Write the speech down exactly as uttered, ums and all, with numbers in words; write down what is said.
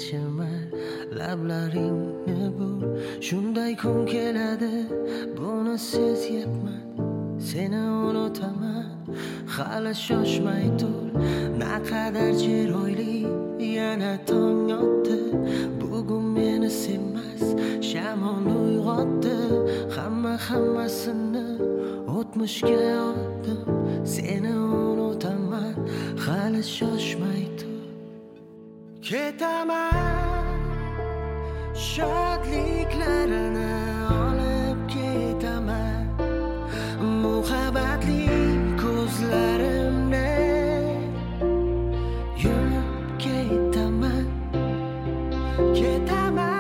yashirma lablaringni bul. Shunday kun keladi, buni sezyapman. Seni unutaman, hali shoshmay tur. Naqadar chiroyli yana tong otdi. Bugun meni sevmas shamol uyg'otdi. Hamma hammasini o'tmishga oldim. Seni unutaman, hali shoshmay tur. Ketaman, shodliklarini olib ketaman. Muhabbatli ko'zlarimni yumib ketaman. Ketaman,